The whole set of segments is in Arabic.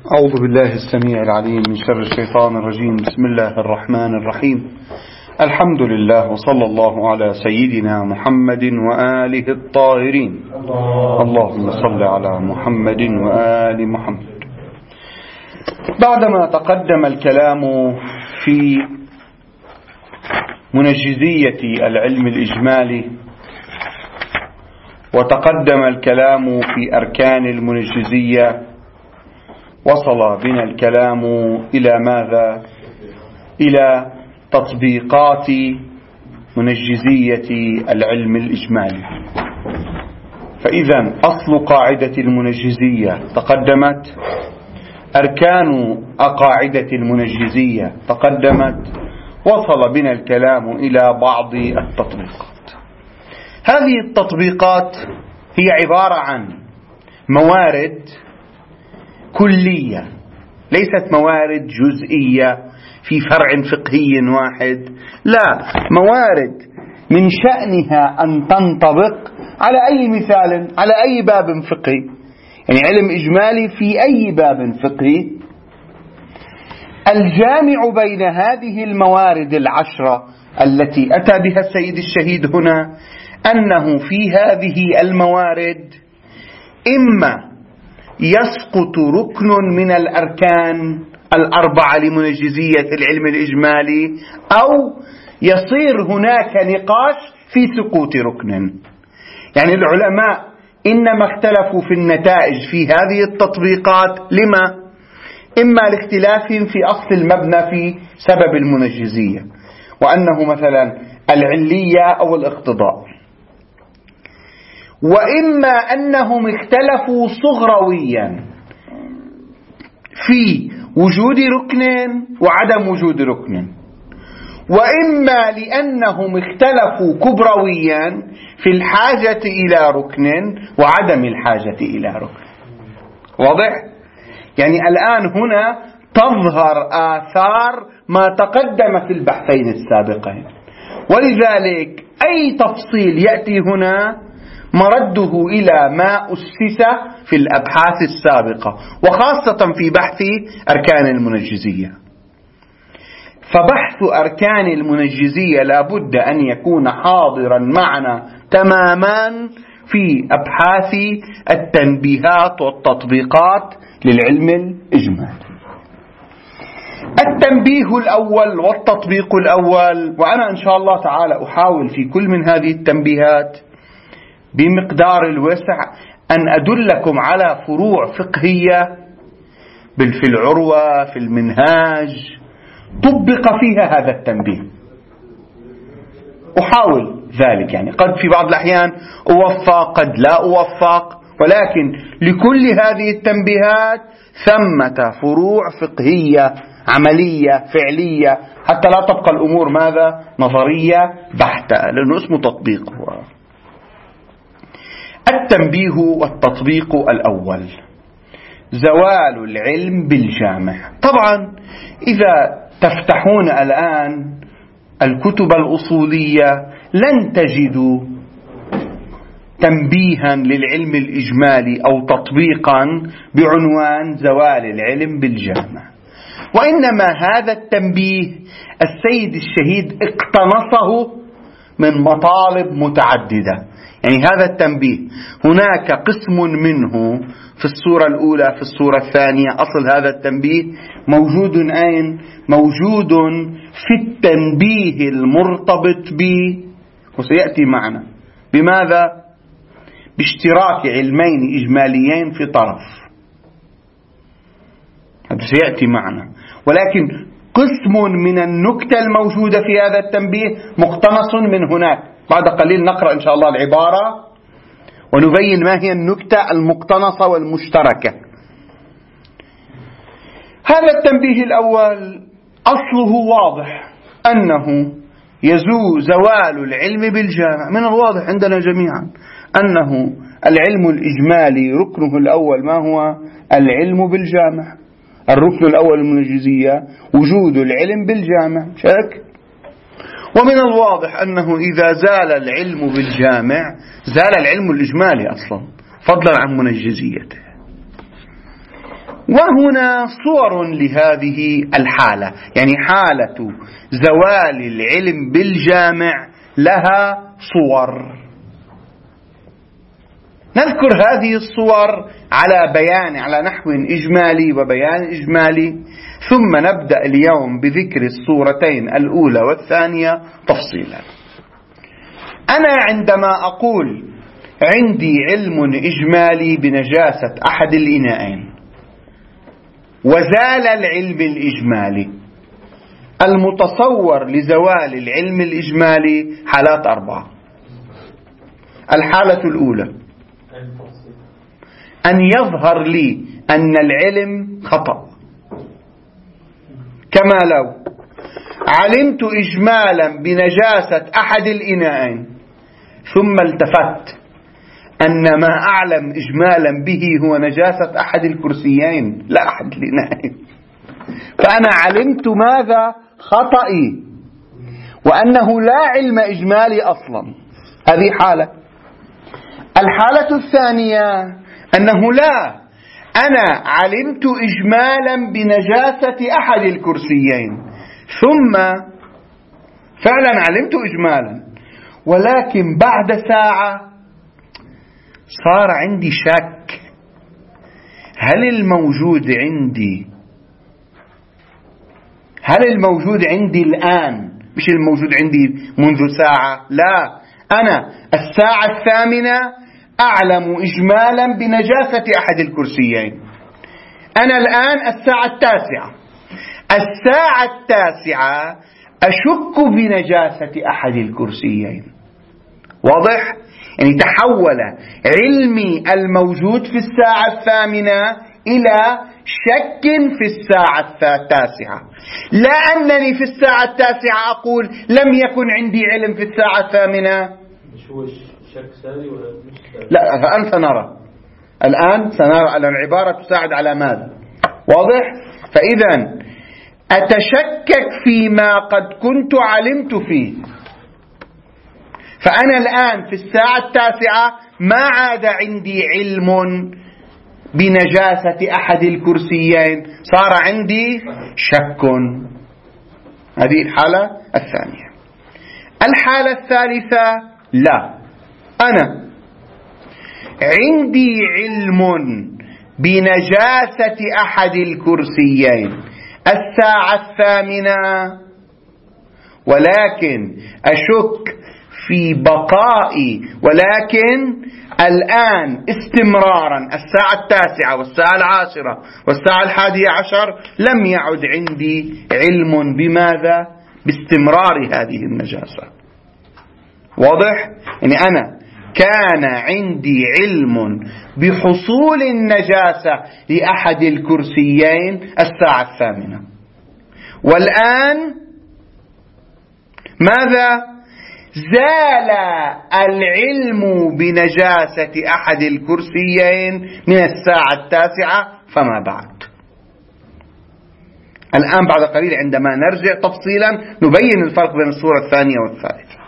أعوذ بالله السميع العليم من شر الشيطان الرجيم. بسم الله الرحمن الرحيم. الحمد لله وصلى الله على سيدنا محمد وآله الطاهرين. اللهم صل على محمد وآل محمد. بعدما تقدم الكلام في منجزية العلم الإجمالي وتقدم الكلام في أركان المنجزية، وصل بنا الكلام إلى ماذا؟ إلى تطبيقات منجزية العلم الإجمالي. فإذا أصل قاعدة المنجزية تقدمت، أركان قاعدة المنجزية تقدمت، وصل بنا الكلام إلى بعض التطبيقات. هذه التطبيقات هي عبارة عن موارد كلية، ليست موارد جزئية في فرع فقهي واحد، لا، موارد من شأنها أن تنطبق على أي مثال، على أي باب فقهي، يعني علم إجمالي في أي باب فقهي. الجامع بين هذه الموارد العشرة التي أتى بها السيد الشهيد هنا أنه في هذه الموارد إما يسقط ركن من الأركان الأربعة لمنجزية العلم الإجمالي، أو يصير هناك نقاش في سقوط ركن. يعني العلماء إنما اختلفوا في النتائج في هذه التطبيقات لما؟ إما لاختلافهم في أصل المبنى في سبب المنجزية، وأنه مثلا العلية أو الاقتضاء، وإما أنهم اختلفوا صغرويا في وجود ركن وعدم وجود ركن، وإما لأنهم اختلفوا كبرويا في الحاجة إلى ركن وعدم الحاجة إلى ركن. واضح؟ يعني الآن هنا تظهر آثار ما تقدم في البحثين السابقين، ولذلك أي تفصيل يأتي هنا مرده إلى ما أسس في الأبحاث السابقة، وخاصة في بحث أركان المنجزية. فبحث أركان المنجزية لابد أن يكون حاضرا معنا تماما في أبحاث التنبيهات والتطبيقات للعلم الإجمالي. التنبيه الأول والتطبيق الأول، وأنا إن شاء الله تعالى أحاول في كل من هذه التنبيهات بمقدار الوسع أن أدلكم على فروع فقهية في العروة في المنهاج طبق فيها هذا التنبيه. أحاول ذلك، يعني قد في بعض الأحيان أوفق قد لا أوفق، ولكن لكل هذه التنبيهات ثمة فروع فقهية عملية فعلية، حتى لا تبقى الأمور ماذا؟ نظرية بحتة، لأنه اسمه تطبيق. التنبيه والتطبيق الأول: زوال العلم بالجامع. طبعا إذا تفتحون الآن الكتب الأصولية لن تجدوا تنبيها للعلم الإجمالي أو تطبيقا بعنوان زوال العلم بالجامع، وإنما هذا التنبيه السيد الشهيد اقتنصه من مطالب متعددة. يعني هذا التنبيه هناك قسم منه في الصورة الأولى، في الصورة الثانية. أصل هذا التنبيه موجود أين؟ موجود في التنبيه المرتبط وسيأتي معنا بماذا؟ باشتراك علمين إجماليين في طرف، هذا سيأتي معنا، ولكن قسم من النكتة الموجودة في هذا التنبيه مقتنص من هناك. بعد قليل نقرأ إن شاء الله العبارة ونبين ما هي النكتة المقتنصة والمشتركة. هذا التنبيه الأول أصله واضح، أنه زوال العلم بالجامع. من الواضح عندنا جميعا أنه العلم الإجمالي ركنه الأول ما هو؟ العلم بالجامع. الركن الأول المنجزية وجود العلم بالجامع، شك. ومن الواضح أنه إذا زال العلم بالجامع زال العلم الإجمالي أصلا، فضلا عن منجزيته. وهنا صور لهذه الحالة، يعني حالة زوال العلم بالجامع لها صور. نذكر هذه الصور على نحو إجمالي وبيان إجمالي، ثم نبدأ اليوم بذكر الصورتين الأولى والثانية تفصيلا. أنا عندما أقول عندي علم إجمالي بنجاسة أحد الإناءين وزال العلم الإجمالي، المتصور لزوال العلم الإجمالي حالات 4. الحالة الأولى أن يظهر لي أن العلم خطأ، كما لو علمت إجمالا بنجاسة أحد الإناءين ثم التفت أن ما أعلم إجمالا به هو نجاسة أحد الكرسيين لا أحد الإناءين، فأنا علمت ماذا؟ خطئي، وأنه لا علم إجمالي أصلا. هذه حالة. الحالة الثانية أنه لا، أنا علمت إجمالا بنجاسة أحد الكرسيين ثم فعلا علمت إجمالا، ولكن بعد ساعة صار عندي شك، هل الموجود عندي الآن مش الموجود عندي منذ ساعة، لا، أنا الساعة 8 أعلم إجمالا بنجاسة أحد الكرسيين، أنا الآن الساعة 9، الساعة 9 أشك بنجاسة أحد الكرسيين. واضح؟ يعني تحول علمي الموجود في الساعة 8 إلى شك في الساعة 9، لا أنني في الساعة 9 أقول لم يكن عندي علم في الساعة 8. مش هو شك ساري ولا مش ساري؟ لا، الآن سنرى أن العبارة تساعد على ماذا. واضح؟ فإذا أتشكك فيما قد كنت علمت فيه، فأنا الآن في الساعة 9 ما عاد عندي علم بنجاسة أحد الكرسيين، صار عندي شك. هذه الحالة الثانية. الحالة الثالثة لا، أنا عندي علم بنجاسة أحد الكرسيين الساعة 8، ولكن أشك في بقائي، ولكن الآن استمرارا الساعة 9 والساعة 10 والساعة 11 لم يعد عندي علم بماذا؟ باستمرار هذه النجاسة. واضح؟ يعني أنا كان عندي علم بحصول النجاسة لأحد الكرسيين الساعة 8، والآن ماذا؟ زال العلم بنجاسة أحد الكرسيين من الساعة 9 فما بعد. الآن بعد قليل عندما نرجع تفصيلا نبين الفرق بين الصورة الثانية والثالثة.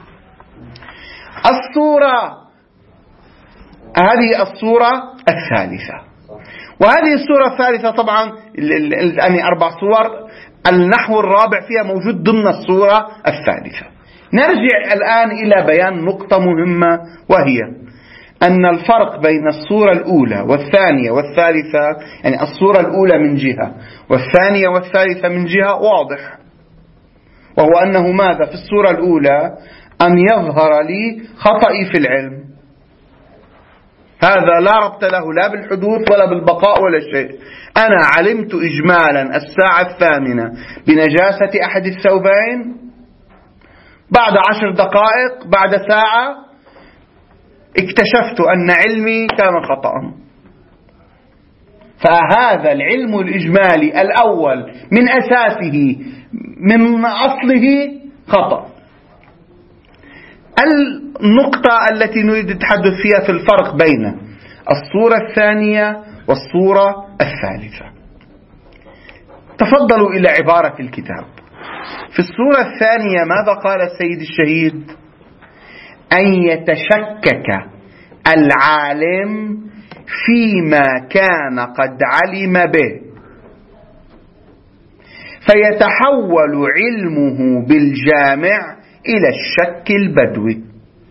هذه الصورة الثالثة، وهذه الصورة الثالثة طبعا يعني 4 صور، النحو الرابع فيها موجود ضمن الصورة الثالثة. نرجع الآن إلى بيان نقطة مهمة، وهي أن الفرق بين الصورة الأولى والثانية والثالثة، يعني الصورة الأولى من جهة والثانية والثالثة من جهة، واضح، وهو أنه ماذا؟ في الصورة الأولى أن يظهر لي خطئي في العلم، هذا لا ربط له لا بالحدوث ولا بالبقاء ولا شيء. أنا علمت إجمالا الساعة 8 بنجاسة أحد الثوبين، بعد 10 دقائق بعد ساعة اكتشفت أن علمي كان خطأ، فهذا العلم الإجمالي الأول من أساسه من أصله خطأ. النقطة التي نريد التحدث فيها في الفرق بين الصورة الثانية والصورة الثالثة. تفضلوا إلى عبارة الكتاب. في الصورة الثانية ماذا قال السيد الشهيد؟ أن يتشكك العالم فيما كان قد علم به فيتحول علمه بالجامع إلى الشك البدوي.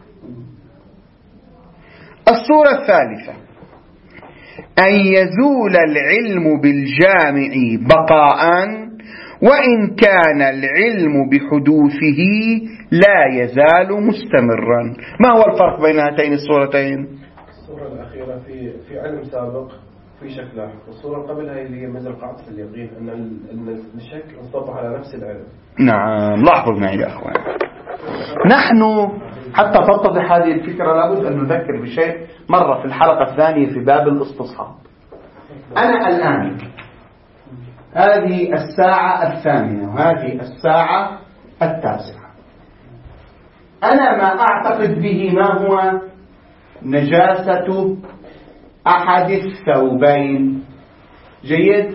الصورة الثالثة أن يزول العلم بالجامع بقاء، وإن كان العلم بحدوثه لا يزال مستمرا. ما هو الفرق بين هاتين الصورتين؟ الصورة الأخيرة في علم سابق في شك لاحق، والصورة قبلها اللي هي مثل قاعدة اليقين أن الشك انطبق على نفس العلم. نعم، لاحظوا معي يا أخوان، نحن حتى تتضح هذه الفكرة لابد أن نذكر بشيء مرة في الحلقة الثانية في باب الاستصحاب. أنا الآن هذه الساعة 8 وهذه الساعة 9، أنا ما أعتقد به ما هو نجاسة أحد الثوبين. جيد؟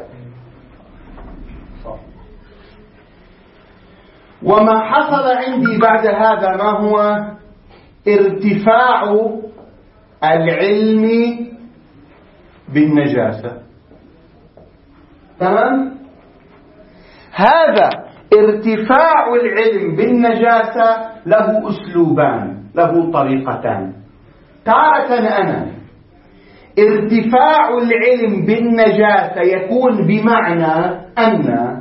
وما حصل عندي بعد هذا ما هو ارتفاع العلم بالنجاسة. تمام؟ هذا ارتفاع العلم بالنجاسة له أسلوبان، له طريقتان. تارة أنا ارتفاع العلم بالنجاسة يكون بمعنى أن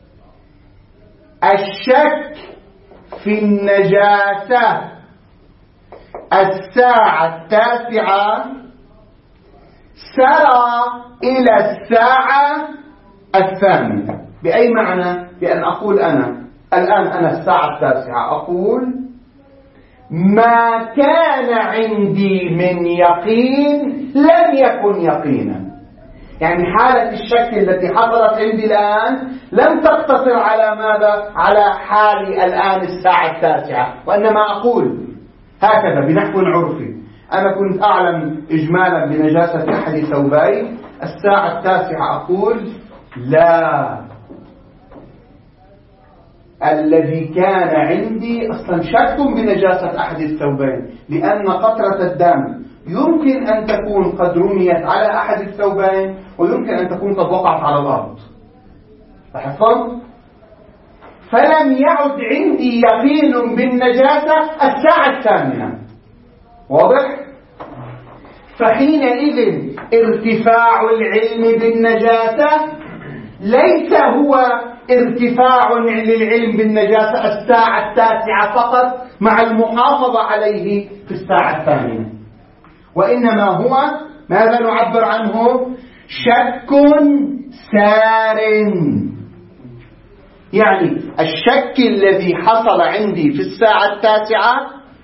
الشك في النجاسة الساعة 9 سرى إلى الساعة 8. بأي معنى؟ بأن أقول أنا الآن الساعة 9 أقول ما كان عندي من يقين لم يكن يقينا. يعني حالة الشك التي حصلت عندي الآن لم تقتصر على ماذا؟ على حالي الآن الساعة 9، وإنما أقول هكذا بنحو عرفي. أنا كنت أعلم إجمالا بنجاسة أحد ثوبي الساعة 9، أقول لا، الذي كان عندي أصلا شك بنجاسة أحد الثوبين، لأن قطرة الدم يمكن أن تكون قد رميت على أحد الثوبين ويمكن أن تكون قد وقعت على الأرض. لاحظتم؟ فلم يعد عندي يقين بالنجاسة الساعة 8. واضح؟ فحينئذ ارتفاع العلم بالنجاسة ليس هو ارتفاع للعلم بالنجاسة الساعة 9 فقط مع المحافظة عليه في الساعة 8، وإنما هو ماذا نعبر عنه؟ شك سار. يعني الشك الذي حصل عندي في الساعة 9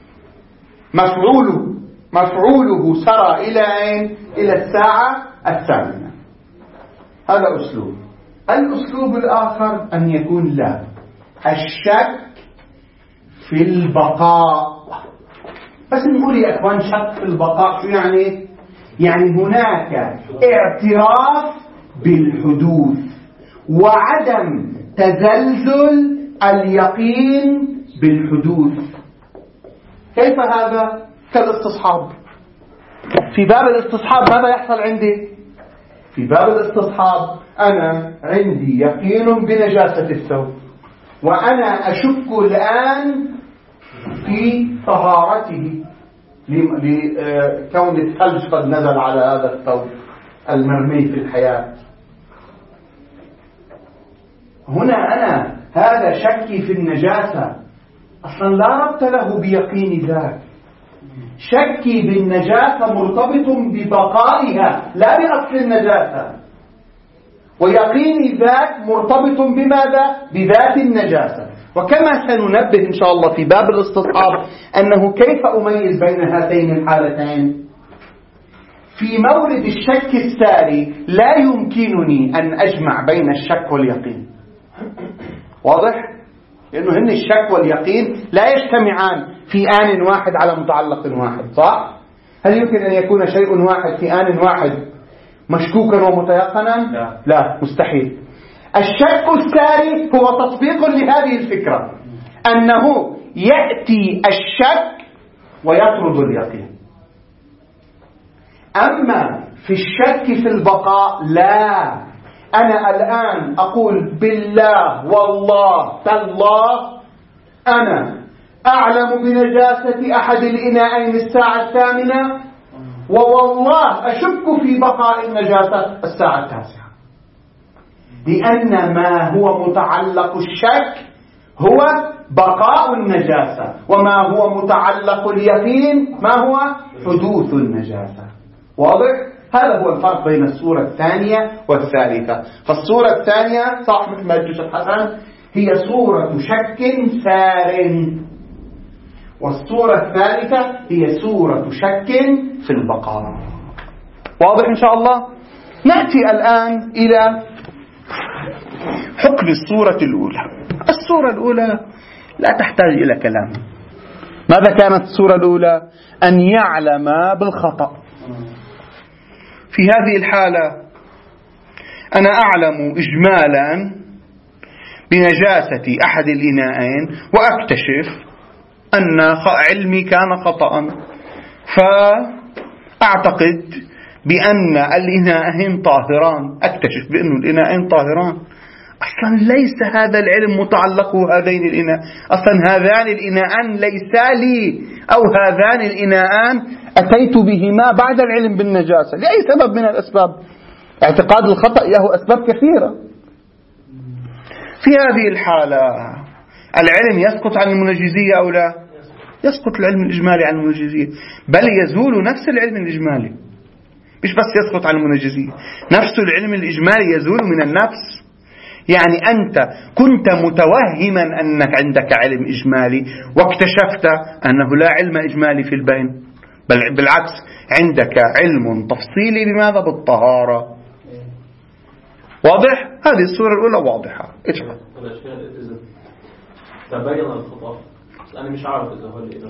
مفعوله سرى إلى أين؟ إلى الساعة 8. هذا أسلوب. الأسلوب الآخر أن يكون لا، الشك في البقاء. بس نقول يا أخوان شك في البقاء شو يعني؟ يعني هناك اعتراف بالحدوث وعدم تزلزل اليقين بالحدوث. كيف هذا؟ كالاستصحاب. في باب الاستصحاب ماذا يحصل عندي؟ في باب الاستصحاب أنا عندي يقين بنجاسة الثوب، وأنا أشك الآن في طهارته لكون الثلج قد نزل على هذا الثوب المرمي في الحياة. هنا أنا هذا شكي في النجاسة أصلا لا ربط له بيقين ذاك. شكي بالنجاسة مرتبط ببقائها لا بأصل النجاسة، ويقيني ذاك مرتبط بماذا؟ بذات النجاسة. وكما سننبه إن شاء الله في باب الاستصحاب أنه كيف أميز بين هاتين الحالتين. في مورد الشك الساري لا يمكنني أن أجمع بين الشك واليقين. واضح؟ لأنه هن الشك واليقين لا يجتمعان في آن واحد على متعلق واحد، صح؟ هل يمكن أن يكون شيء واحد في آن واحد مشكوكا ومتيقنا؟ لا، مستحيل. الشك الساري هو تطبيق لهذه الفكرة، أنه يأتي الشك ويطرد اليقين. أما في الشك في البقاء لا، أنا الآن أقول بالله والله تالله أنا أعلم بنجاسة أحد الإناءين الساعة 8، ووالله أشك في بقاء النجاسة الساعة 9، لأن ما هو متعلق الشك هو بقاء النجاسة، وما هو متعلق اليقين ما هو حدوث النجاسة. واضح؟ هذا هو الفرق بين الصورة الثانية والثالثة. فالصورة الثانية صح مثل ما قلت شيخ حسن هي صورة شك سار، والصورة الثالثة هي صورة شك في البقاء. واضح إن شاء الله؟ نأتي الآن إلى حكم الصورة الأولى. الصورة الأولى لا تحتاج إلى كلام. ماذا كانت الصورة الأولى؟ أن يعلم بالخطأ. في هذه الحالة أنا أعلم إجمالا بنجاسة أحد الإناءين، وأكتشف أن علمي كان خطأ، فأعتقد بأن الإناءين طاهران، أكتشف بأن الإناءين طاهران. أصلا ليس هذا العلم متعلق هذين الإناء، أصلا هذان الإناءان ليس لي، أو هذان الإناءان أتيت بهما بعد العلم بالنجاسة لأي سبب من الأسباب. اعتقاد الخطأ له أسباب كثيرة. في هذه الحالة العلم يسقط عن المنجزية أو لا؟ يسقط العلم الإجمالي عن المنجزية، بل يزول نفس العلم الإجمالي، مش بس يسقط عن المنجزية، نفس العلم الإجمالي يزول من النفس. يعني أنت كنت متوهما أنك عندك علم إجمالي، واكتشفت أنه لا علم إجمالي في البين، بل بالعكس عندك علم تفصيلي بماذا؟ بالطهارة. واضح؟ هذه الصورة الأولى واضحة. تبين الخطأ، أنا مش عارف إذا هو اللي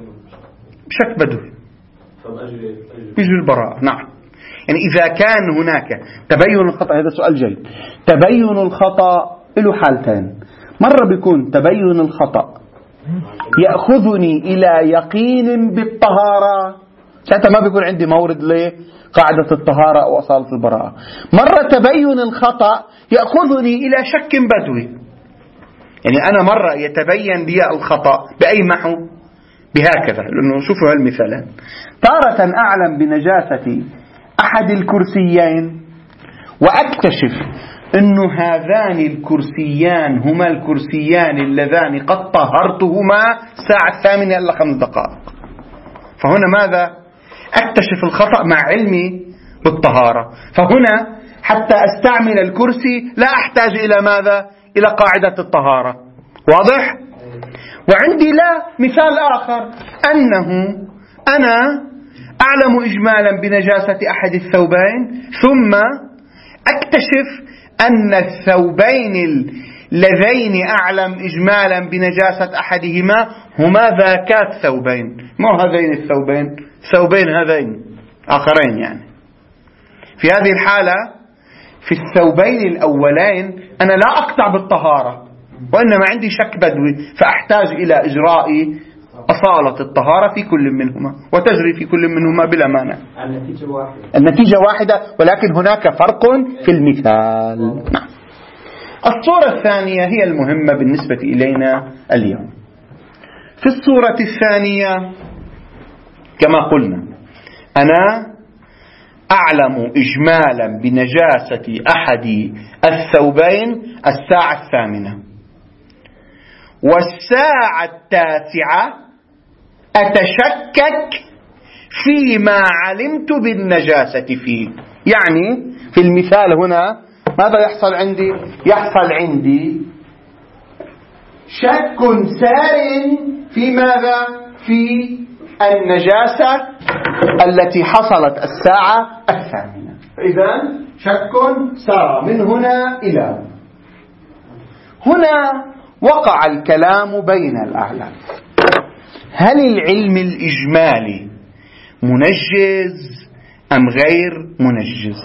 بشك بدوي فبأجري يجري البراءة. نعم، يعني إذا كان هناك تبين الخطأ، هذا سؤال جيد. تبين الخطأ له حالتين. مرة بيكون تبين الخطأ يأخذني إلى يقين بالطهارة، ساعتها ما بيكون عندي مورد لقاعدة الطهارة أو أصالة البراءة. مرة تبين الخطأ يأخذني إلى شك بدوي، يعني أنا مرة يتبين لي الخطأ بأي محو؟ بهكذا، لأنه شوفوا هالمثالين. تارة أعلم بنجاسة أحد الكرسيين وأكتشف أن هذان الكرسيان هما الكرسيان اللذان قد طهرتهما الساعة 8 إلا 5 دقائق. فهنا ماذا؟ أكتشف الخطأ مع علمي بالطهارة. فهنا حتى أستعمل الكرسي لا أحتاج إلى ماذا؟ إلى قاعدة الطهارة. واضح؟ وعندي لا مثال آخر، أنه أنا أعلم إجمالا بنجاسة أحد الثوبين، ثم أكتشف أن الثوبين اللذين أعلم إجمالا بنجاسة أحدهما هما ذاكات ثوبين، ما هذين الثوبين، ثوبين هذين آخرين. يعني في هذه الحالة في الثوبين الأولين أنا لا أقطع بالطهارة، وإنما عندي شك بدوي، فأحتاج إلى إجراء أصالة الطهارة في كل منهما، وتجري في كل منهما بلا مانع. النتيجة واحدة، ولكن هناك فرق في المثال. نعم. الصورة الثانية هي المهمة بالنسبة إلينا اليوم. في الصورة الثانية كما قلنا أنا أعلم إجمالا بنجاسة أحد الثوبين الساعة 8، والساعة 9 أتشكك فيما علمت بالنجاسة فيه. يعني في المثال هنا ماذا يحصل عندي؟ يحصل عندي شك سار في ماذا؟ في النجاسة التي حصلت الساعة 8. إذن شك سار من هنا إلى هنا. وقع الكلام بين الأعلام، هل العلم الإجمالي منجز أم غير منجز؟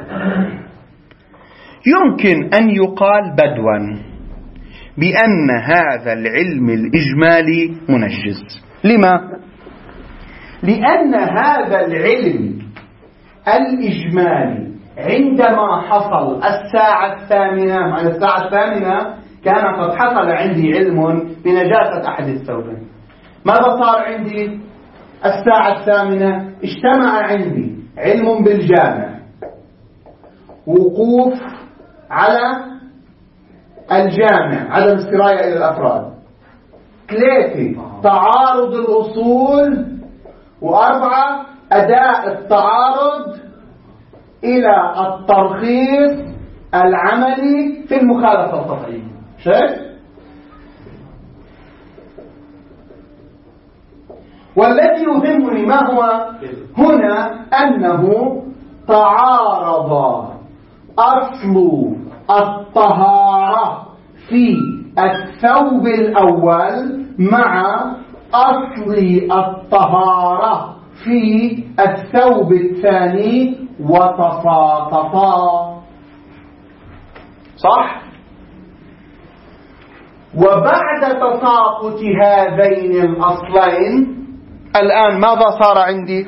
يمكن أن يقال بدوا بأن هذا العلم الإجمالي منجز. لما؟ لأن هذا العلم الإجمالي عندما حصل الساعة الثامنة، على الساعة الثامنة كان قد حصل عندي علم بنجاسة أحد الثوبين. ماذا صار عندي؟ الساعة الثامنة اجتمع عندي علم بالجامع، وقوف على الجامع، عدم السراية إلى الأفراد، 3 تعارض الأصول، و4 أداء التعارض إلى الترخيص العملي في المخالفة القطعية. شايف؟ والذي يهمني ما هو هنا؟ أنه تعارض أصل الطهارة في الثوب الأول مع أصل الطهارة في الثوب الثاني وتساقطا. صح؟ وبعد تساقط هذين الأصلين الآن ماذا صار عندي؟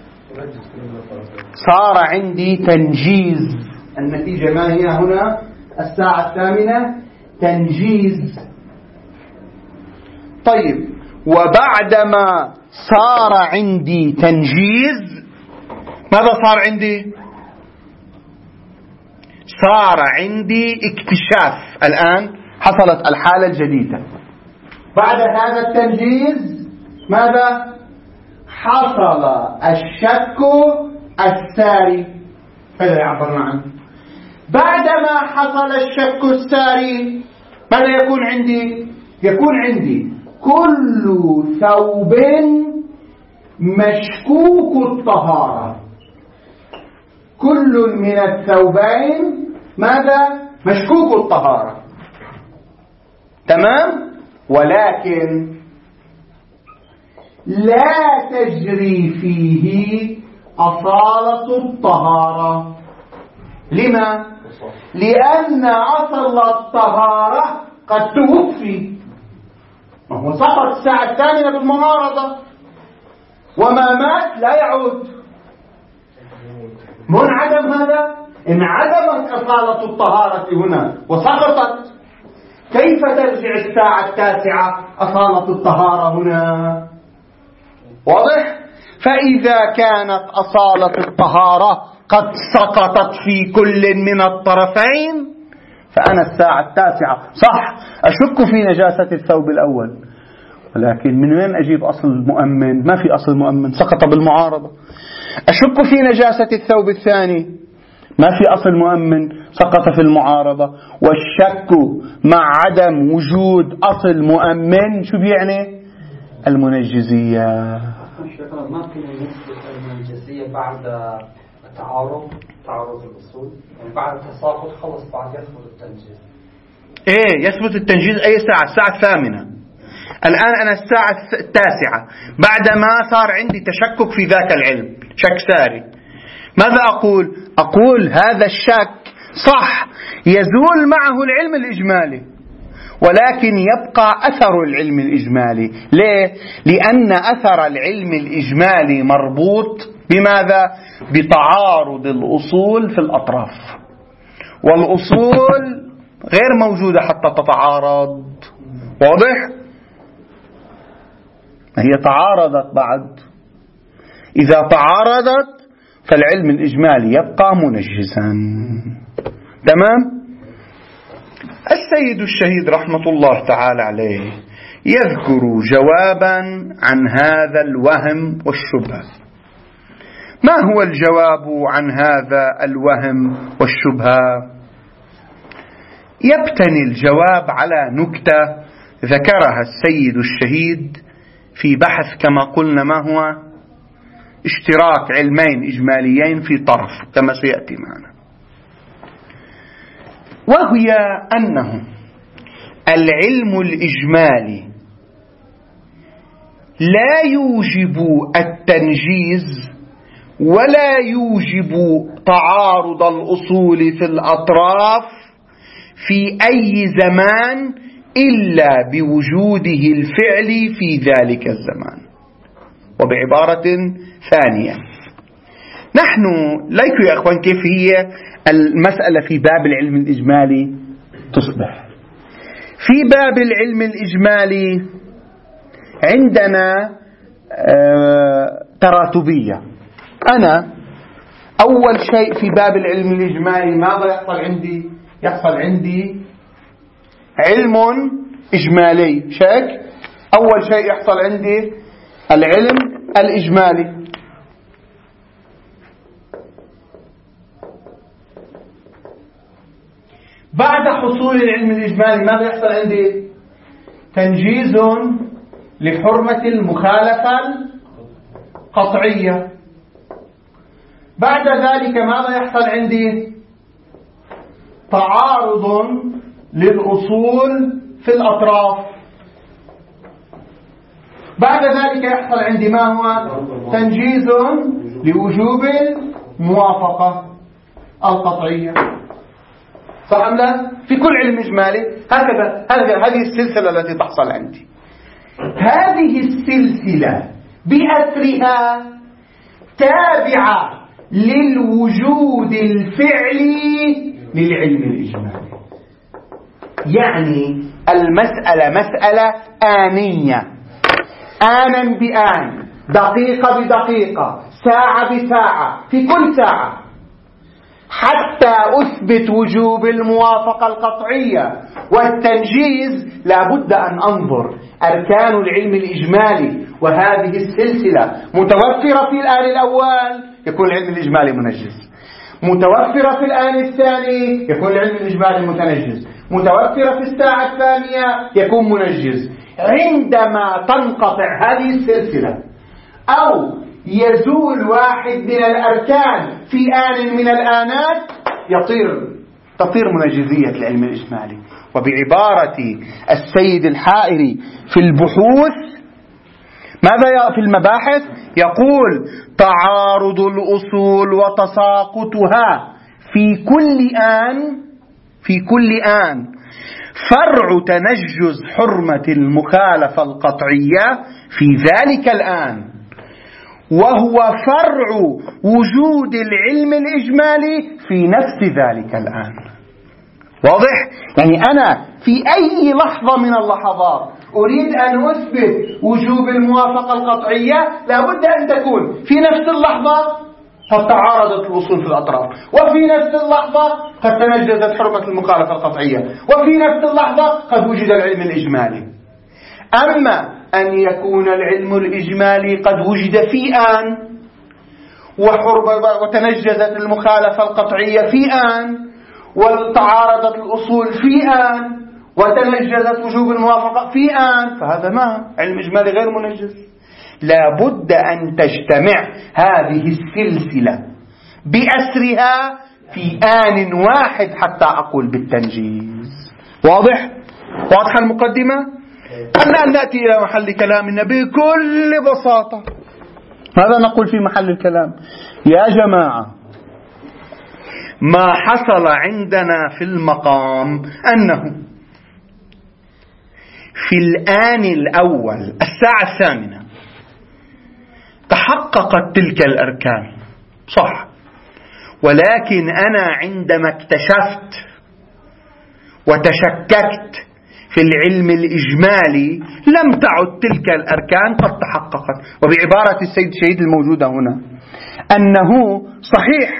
صار عندي تنجيز. النتيجة ما هي هنا؟ الساعة الثامنة تنجيز. طيب، وبعدما صار عندي تنجيز ماذا صار عندي؟ صار عندي اكتشاف. الآن حصلت الحالة الجديدة. بعد هذا التنجيز ماذا؟ حصل الشك الساري. هذا يعبرنا عنه. بعدما حصل الشك الساري ماذا يكون عندي؟ يكون عندي كل ثوب مشكوك الطهارة. كل من الثوبين ماذا؟ مشكوك الطهارة. تمام؟ ولكن لا تجري فيه أصالة الطهارة. لما؟ لأن أصل الطهارة قد توفي. وهو سقط الساعة الثانية بالمعارضة، وما مات لا يعود. منعدم هذا؟ انعدمت أصالة الطهارة هنا وسقطت. كيف ترجع الساعة التاسعة أصالة الطهارة هنا؟ واضح؟ فإذا كانت أصالة الطهارة قد سقطت في كل من الطرفين فأنا الساعة التاسعة صح أشك في نجاسة الثوب الأول، ولكن من وين أجيب أصل المؤمن؟ ما في أصل مؤمن، سقط بالمعارضة. أشك في نجاسة الثوب الثاني، ما في أصل مؤمن، سقط في المعارضة. والشك مع عدم وجود أصل مؤمن شو بيعني؟ المنجزية. ما في نسبة المنجزية بعد تعارض الأصول، يعني بعد التساقط خلص بعد يثبت التنجيز. إيه يثبت التنجيز أي ساعة؟ الساعة الثامنة. الآن أنا الساعة التاسعة بعدما صار عندي تشكك في ذاك العلم، شك ساري. ماذا أقول؟ أقول هذا الشك صح يزول معه العلم الإجمالي، ولكن يبقى أثر العلم الإجمالي. ليه؟ لأن أثر العلم الإجمالي مربوط بماذا؟ بتعارض الأصول في الأطراف، والأصول غير موجودة حتى تتعارض. واضح؟ هي تعارضت بعد. إذا تعارضت فالعلم الإجمالي يبقى منجزا. تمام؟ السيد الشهيد رحمة الله تعالى عليه يذكر جوابا عن هذا الوهم والشبهة. ما هو الجواب عن هذا الوهم والشبهة؟ يبتني الجواب على نكتة ذكرها السيد الشهيد في بحث كما قلنا ما هو اشتراك علمين إجماليين في طرف كما سيأتي معنا، وهي أنه العلم الإجمالي لا يوجب التنجيز ولا يوجب تعارض الأصول في الأطراف في أي زمان إلا بوجوده الفعلي في ذلك الزمان. وبعبارة ثانية نحن ليكوا يا أخوان كيف هي المسألة في باب العلم الإجمالي تصبح. في باب العلم الإجمالي عندنا تراتبية. أنا أول شيء في باب العلم الإجمالي ماذا يحصل عندي؟ يحصل عندي علم إجمالي. شك أول شيء يحصل عندي العلم الإجمالي. بعد حصول العلم الإجمالي ماذا يحصل عندي؟ تنجيز لحرمة المخالفة القطعية. بعد ذلك ماذا يحصل عندي؟ تعارض للأصول في الأطراف. بعد ذلك يحصل عندي ما هو؟ تنجيز لوجوب الموافقة القطعية. صح أم لا؟ في كل علم إجمالي هذه السلسلة التي تحصل عندي. هذه السلسلة بأسرها تابعة للوجود الفعلي للعلم الإجمالي. يعني المسألة مسألة آنية، آنا بآن، دقيقة بدقيقة، ساعة بساعة، في كل ساعة. حتى أثبت وجوب الموافقة القطعية والتنجيز لابد أن أنظر أركان العلم الإجمالي، وهذه السلسلة متوفرة في الآن الأول يكون العلم الإجمالي منجز، متوفرة في الآن الثاني يكون العلم الإجمالي متنجز، متوفرة في الساعة الثانية يكون منجز. عندما تنقطع هذه السلسلة أو يزول واحد من الأركان في آن من الآنات تطير منجزية العلم الإجمالي. وبعبارة السيد الحائري في البحوث ماذا في المباحث يقول: تعارض الأصول وتساقطها في كل آن فرع تنجز حرمة المخالفة القطعية في ذلك الآن، وهو فرع وجود العلم الإجمالي في نفس ذلك الآن. واضح؟ يعني أنا في أي لحظة من اللحظات أريد أن أثبت وجوب الموافقة القطعية لابد أن تكون في نفس اللحظة قد تعارضت الأصول في الأطراف، وفي نفس اللحظة قد تنجزت حرمة المخالفة القطعية، وفي نفس اللحظة قد وجد العلم الإجمالي. أما أن يكون العلم الإجمالي قد وجد في آن وتنجزت المخالفة القطعية في آن وتعارضت الأصول في آن وتنجزت وجوب الموافقة في آن، فهذا ما علم إجمالي غير منجز. لابد أن تجتمع هذه السلسلة بأسرها في آن واحد حتى أقول بالتنجيز. واضح المقدمة؟ أن نأتي إلى محل كلامنا بكل بساطة. ماذا نقول في محل الكلام؟ يا جماعة، ما حصل عندنا في المقام أنه في الآن الأول الساعة 8 تحققت تلك الأركان، صح، ولكن أنا عندما اكتشفت وتشككت في العلم الإجمالي لم تعد تلك الأركان قد تحققت. وبعبارة السيد الشهيد الموجودة هنا أنه صحيح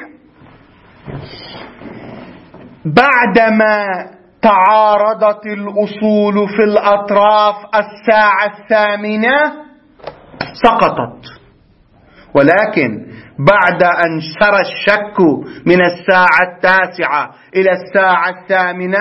بعدما تعارضت الأصول في الأطراف الساعة 8 سقطت، ولكن بعد أن سرى الشك من الساعة 9 إلى الساعة 8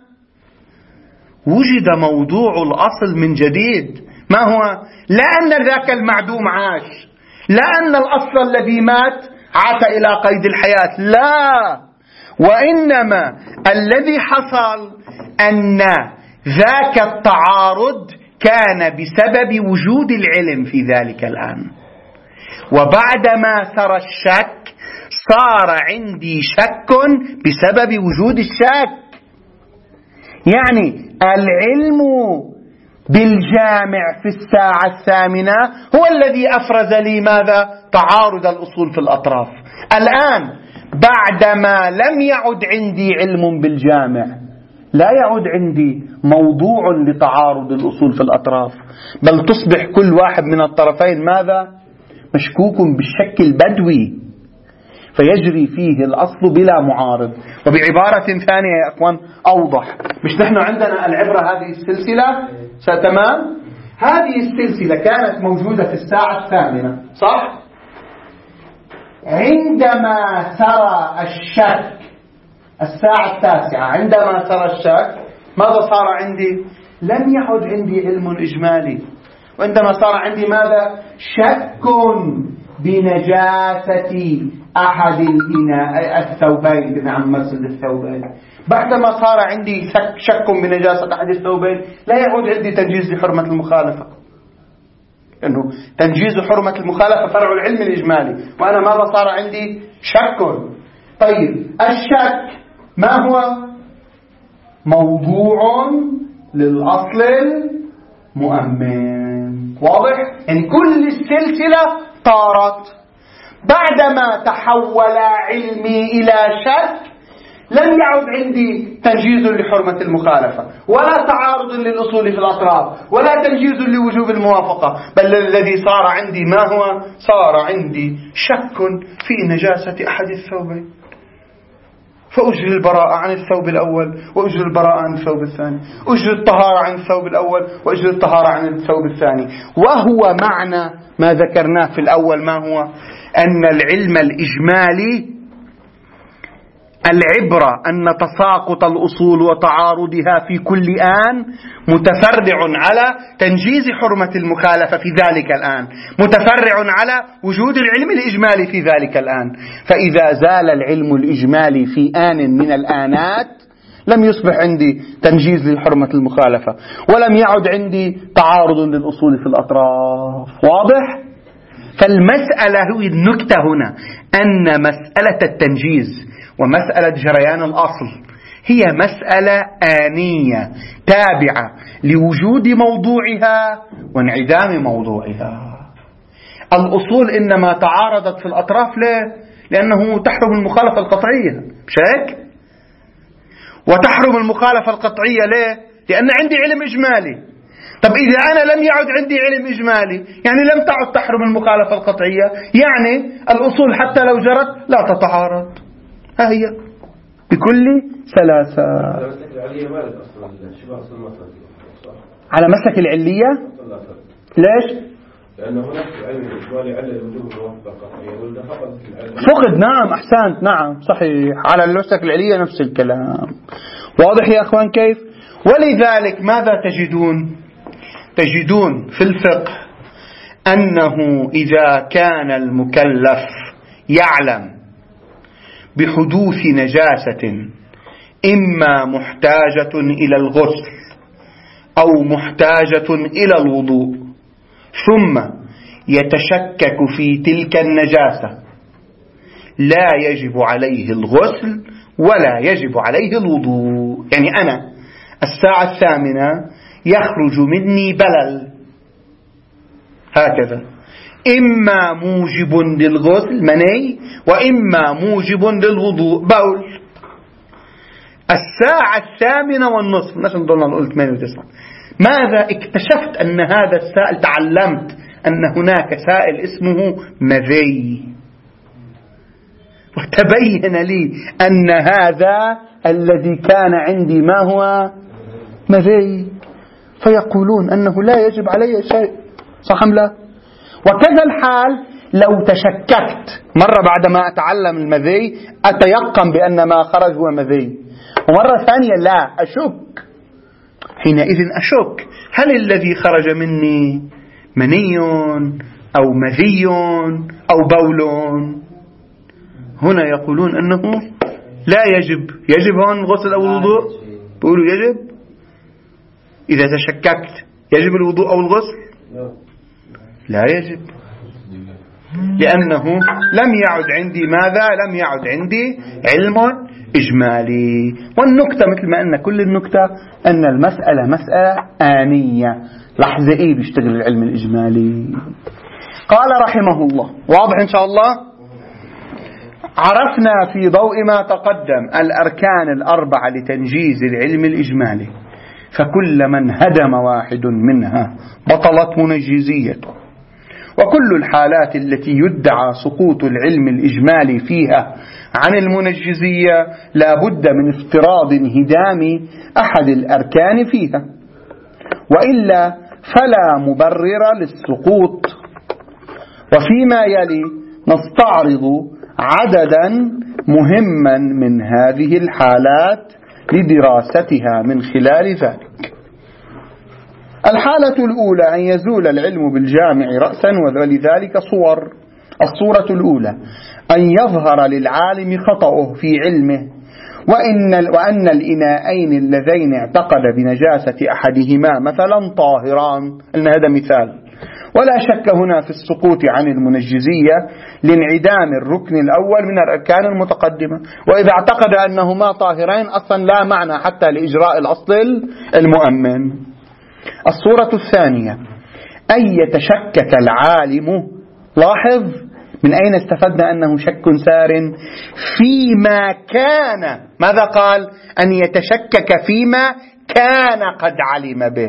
وجد موضوع الأصل من جديد. ما هو؟ لا أن ذاك المعدوم عاش، لا أن الأصل الذي مات عاد إلى قيد الحياة، لا، وإنما الذي حصل أن ذاك التعارض كان بسبب وجود العلم في ذلك الآن، وبعدما سرى الشك صار عندي شك بسبب وجود الشك. يعني العلم بالجامع في الساعة الثامنة هو الذي أفرز لي ماذا؟ تعارض الأصول في الأطراف. الآن بعدما لم يعد عندي علم بالجامع، لا يعد عندي موضوع لتعارض الأصول في الأطراف، بل تصبح كل واحد من الطرفين ماذا؟ مشكوك بالشك البدوي، فيجري فيه الأصل بلا معارض. وبعبارة ثانية يا أخوان أوضح، مش نحن عندنا العبرة هذه السلسلة تمام؟ هذه السلسلة كانت موجودة في الساعة الثامنة صح؟ عندما سرى الشك الساعة التاسعة، عندما سرى الشك ماذا صار عندي؟ لم يعد عندي علم إجمالي، وعندما صار عندي ماذا؟ شك بنجاسة أحد الثوبين، بنعم مسجد الثوبين. بعدما صار عندي شك بنجاسة أحد الثوبين لا يعود عندي تنجيز لحرمة المخالفة، لأنه تنجيز حرمة المخالفة فرع العلم الإجمالي، وأنا ماذا صار عندي؟ شك. طيب الشك ما هو؟ موضوع للأصل المؤمن. واضح؟ يعني كل السلسلة طارت. بعدما تحول علمي إلى شك لم يعد عندي تنجيز لحرمة المخالفة، ولا تعارض للأصول في الأطراف، ولا تنجيز لوجوب الموافقة، بل الذي صار عندي ما هو؟ صار عندي شك في نجاسة أحد الثوبين، فأجري البراءة عن الثوب الأول وأجري البراءة عن الثوب الثاني، أجري الطهارة عن الثوب الأول وأجري الطهارة عن الثوب الثاني. وهو معنى ما ذكرناه في الأول، ما هو؟ أن العلم الإجمالي العبرة أن تساقط الأصول وتعارضها في كل آن متفرع على تنجيز حرمة المخالفة في ذلك الآن، متفرع على وجود العلم الإجمالي في ذلك الآن. فإذا زال العلم الإجمالي في آن من الآنات لم يصبح عندي تنجيز لحرمة المخالفة، ولم يعد عندي تعارض للأصول في الأطراف. واضح؟ فالمسألة هي النكتة هنا، أن مسألة التنجيز ومسألة جريان الأصل هي مسألة آنية تابعة لوجود موضوعها وانعدام موضوعها. الأصول إنما تعارضت في الأطراف ليه؟ لأنه تحرم المخالفة القطعية، مش هيك؟ وتحرم المخالفة القطعية ليه؟ لأن عندي علم إجمالي. طب إذا أنا لم يعد عندي علم إجمالي يعني لم تعد تحرم المخالفة القطعية، يعني الأصول حتى لو جرت لا تتعارض. ها هي بكل سلاسة. على مسلك العلية. ليش؟ لأن هناك علم إجمالي علة وجوب الموافقة فقد. نعم أحسنت، نعم صحيح، على المسلك العلية نفس الكلام. واضح يا أخوان كيف؟ ولذلك ماذا تجدون؟ تجدون في الفقه أنه إذا كان المكلف يعلم بحدوث نجاسة إما محتاجة إلى الغسل أو محتاجة إلى الوضوء، ثم يتشكك في تلك النجاسة، لا يجب عليه الغسل ولا يجب عليه الوضوء. يعني أنا الساعة 8 يخرج مني بلل هكذا، إما موجب للغسل مني وإما موجب للوضوء بول. الساعة 8:30 نحن نضلنا نقول 8 و9، ماذا اكتشفت؟ أن هذا السائل، تعلمت أن هناك سائل اسمه مذي، وتبين لي أن هذا الذي كان عندي ما هو؟ مذي. فيقولون أنه لا يجب علي شيء، صح أم لا؟ وكذا الحال لو تشككت مرة بعدما أتعلم المذي أتيقن بأن ما خرج هو مذي، ومرة ثانية لا أشك، حينئذ أشك هل الذي خرج مني مني أو مذي أو بول؟ هنا يقولون أنه لا يجب هون غسل أو الوضوء، بيقولوا يجب. إذا تشككت يجب الوضوء أو الغسل؟ لا يجب، لأنه لم يعد عندي ماذا؟ لم يعد عندي علم إجمالي. والنكتة مثل ما أن كل النكتة أن المسألة مسألة آنية، لحظة إيه بيشتغل العلم الإجمالي؟ قال رحمه الله، واضح إن شاء الله؟ عرفنا في ضوء ما تقدم الأركان الأربعة لتنجيز العلم الإجمالي، فكل من هدم واحد منها بطلت منجزيته، وكل الحالات التي يدعى سقوط العلم الإجمالي فيها عن المنجزية لا بد من افتراض انهدام أحد الأركان فيها، وإلا فلا مبرر للسقوط. وفيما يلي نستعرض عددا مهما من هذه الحالات لدراستها من خلال ذلك. الحالة الأولى أن يزول العلم بالجامع رأسا، ولذلك صور. الصورة الأولى أن يظهر للعالم خطأه في علمه، وأن الإناءين اللذين اعتقد بنجاسة أحدهما مثلا طاهران، إن هذا مثال، ولا شك هنا في السقوط عن المنجزية لانعدام الركن الأول من الأركان المتقدمة، وإذا اعتقد أنهما طاهرين أصلا لا معنى حتى لإجراء الأصل المؤمن. الصورة الثانية أن يتشكك العالم، لاحظ من أين استفدنا أنه شك سار، فيما كان، ماذا قال؟ أن يتشكك فيما كان قد علم به،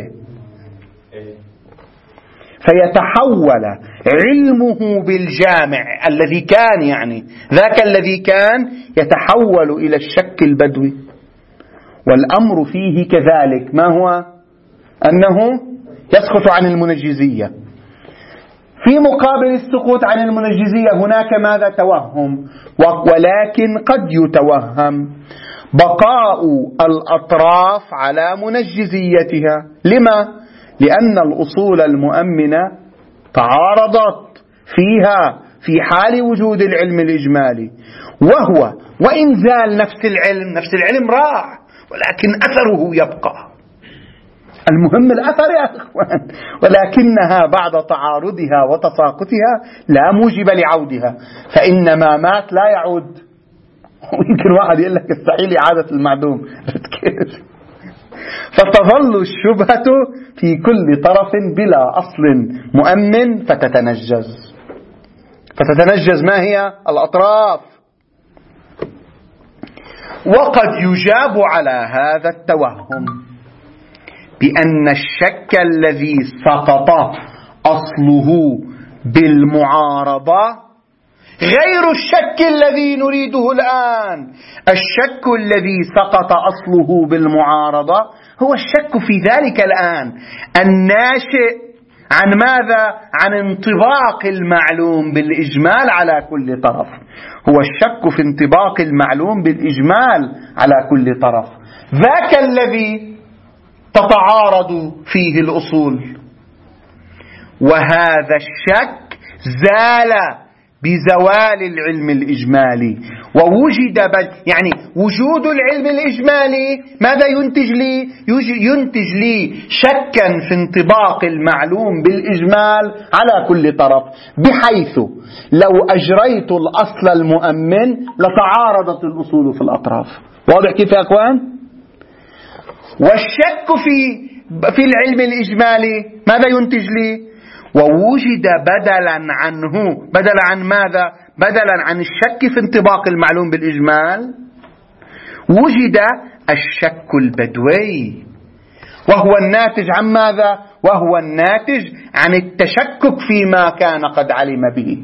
فيتحول علمه بالجامع الذي كان، يعني ذاك الذي كان يتحول إلى الشك البدوي. والأمر فيه كذلك، ما هو؟ أنه يسقط عن المنجزية. في مقابل السقوط عن المنجزية هناك ماذا؟ توهم، ولكن قد يتوهم بقاء الأطراف على منجزيتها. لما؟ لأن الأصول المؤمنة تعارضت فيها في حال وجود العلم الإجمالي، وهو وإن زال نفس العلم راح، ولكن أثره يبقى. المهم الأثر يا أخوان، ولكنها بعد تعارضها وتساقطها لا موجب لعودها، فإن ما مات لا يعود. ويمكن واحد يقول لك استحيل إعادة المعدوم، فتظل الشبهة في كل طرف بلا أصل مؤمن فتتنجز. ما هي الأطراف؟ وقد يجاب على هذا التوهم بأن الشك الذي سقط أصله بالمعارضة غير الشك الذي نريده الآن. الشك الذي سقط أصله بالمعارضة هو الشك في ذلك الآن الناشئ عن ماذا؟ عن انطباق المعلوم بالإجمال على كل طرف. هو الشك في انطباق المعلوم بالإجمال على كل طرف، ذاك الذي تتعارض فيه الأصول. وهذا الشك زال بزوال العلم الإجمالي، ووجد يعني وجود العلم الإجمالي ماذا ينتج لي؟ ينتج لي شكا في انطباق المعلوم بالإجمال على كل طرف، بحيث لو أجريت الأصل المؤمن لتعارضت الأصول في الأطراف. واضح كيف يا أخوان؟ والشك في العلم الإجمالي ماذا ينتج لي؟ ووجد بدلا عن ماذا؟ بدلا عن الشك في انطباق المعلوم بالإجمال وجد الشك البدوي، وهو الناتج عن ماذا؟ وهو الناتج عن التشكك فيما كان قد علم به،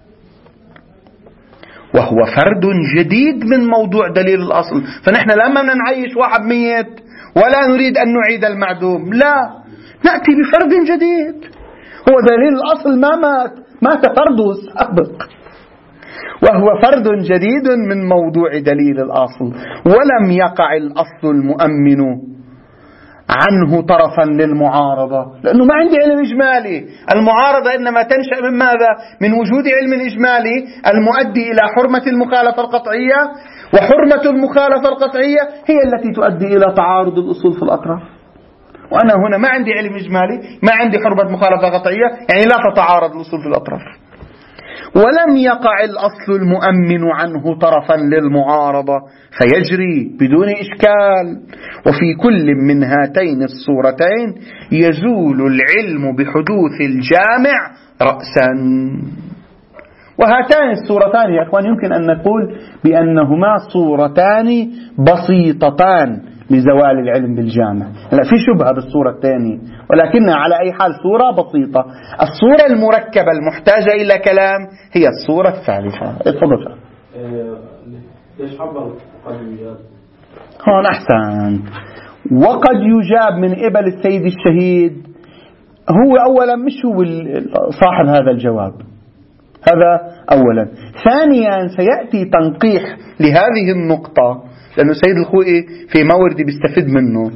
وهو فرد جديد من موضوع دليل الأصل. فنحن لما نعيش واحد ميت ولا نريد أن نعيد المعدوم، لا، نأتي بفرد جديد. هو دليل الأصل ما مات فرده السابق، وهو فرد جديد من موضوع دليل الأصل، ولم يقع الأصل المؤمن عنه طرفا للمعارضة، لأنه ما عندي علم إجمالي. المعارضة إنما تنشأ من ماذا؟ من وجود علم إجمالي المؤدي إلى حرمة المخالفة القطعية، وحرمة المخالفة القطعية هي التي تؤدي إلى تعارض الأصول في الأطراف. وأنا هنا ما عندي علم إجمالي، ما عندي حرمة مخالفة قطعية، يعني لا تتعارض الأصول في الأطراف. ولم يقع الأصل المؤمن عنه طرفا للمعارضة فيجري بدون إشكال. وفي كل من هاتين الصورتين يزول العلم بحدوث الجامع رأسا. وهاتان الصورتان يا أخوان يمكن أن نقول بأنهما صورتان بسيطتان لزوال العلم بالجامع. لا في شبهة بالصورة الثانية، ولكنها على أي حال صورة بسيطة. الصورة المركبة المحتاجة إلى كلام هي الصورة الثالثة. اتفضل. ليش عبر قد يجاب؟ هون أحسن. وقد يجاب من قبل السيد الشهيد هو أولا مش هو صاحب هذا الجواب، هذا أولا. ثانيا سيأتي تنقيح لهذه النقطة، لأنه السيد الخوئي في مورد بيستفيد منه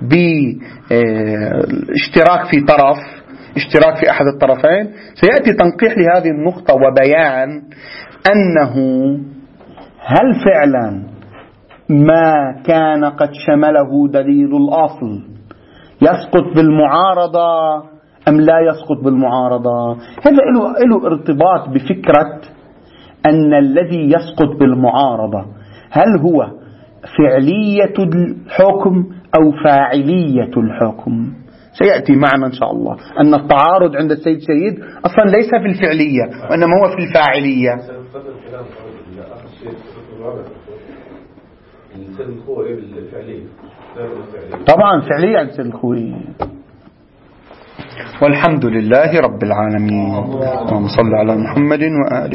باشتراك في طرف، اشتراك في أحد الطرفين. سيأتي تنقيح لهذه النقطة وبيان أنه هل فعلا ما كان قد شمله دليل الأصل يسقط بالمعارضة أم لا يسقط بالمعارضة. هذا له ارتباط بفكرة أن الذي يسقط بالمعارضة هل هو فعلية الحكم أو فاعلية الحكم. سيأتي معنا إن شاء الله أن التعارض عند السيد الشهيد أصلا ليس في الفعلية وإنما هو في الفاعلية. طبعا فعليا السيد الخوئي. والحمد لله رب العالمين. اللهم صل على محمد وآله.